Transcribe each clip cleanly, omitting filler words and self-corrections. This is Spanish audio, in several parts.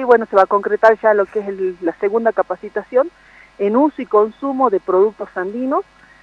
bueno, se va a concretar ya lo que es la segunda capacitación en uso y consumo de productos andinos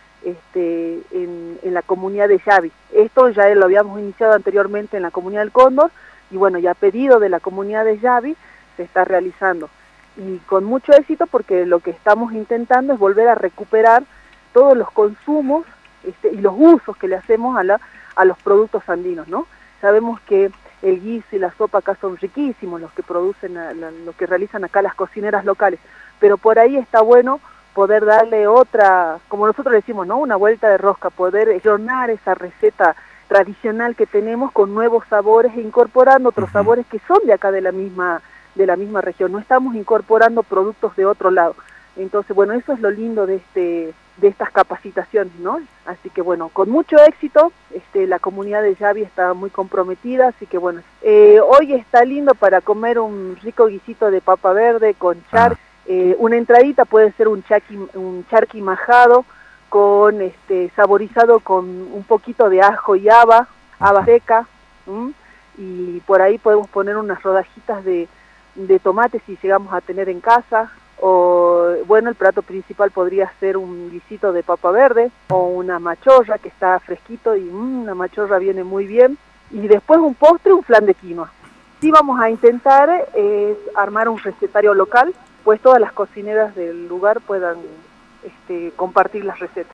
en la comunidad de Yavi. Esto ya lo habíamos iniciado anteriormente en la comunidad del Cóndor y bueno, ya a pedido de la comunidad de Yavi se está realizando. Y con mucho éxito porque lo que estamos intentando es volver a recuperar todos los consumos y los usos que le hacemos a los productos andinos, ¿no? Sabemos que el guiso y la sopa acá son riquísimos, los que producen, lo que realizan acá las cocineras locales, pero por ahí está bueno poder darle otra, como nosotros decimos, ¿no? Una vuelta de rosca, poder clonar esa receta tradicional que tenemos con nuevos sabores e incorporando otros sabores que son de acá de la misma región, no estamos incorporando productos de otro lado. Entonces, bueno, eso es lo lindo de estas capacitaciones, ¿no? Así que bueno, con mucho éxito, la comunidad de Yavi está muy comprometida, así que bueno, hoy está lindo para comer un rico guisito de papa verde con charqui, una entradita puede ser un charqui majado, con saborizado con un poquito de ajo y haba seca, y por ahí podemos poner unas rodajitas de tomate si llegamos a tener en casa, o bueno, el plato principal podría ser un guisito de papa verde o una machorra que está fresquito y la machorra viene muy bien, y después un postre, un flan de quinoa. Sí, vamos a intentar armar un recetario local, pues todas las cocineras del lugar puedan compartir las recetas.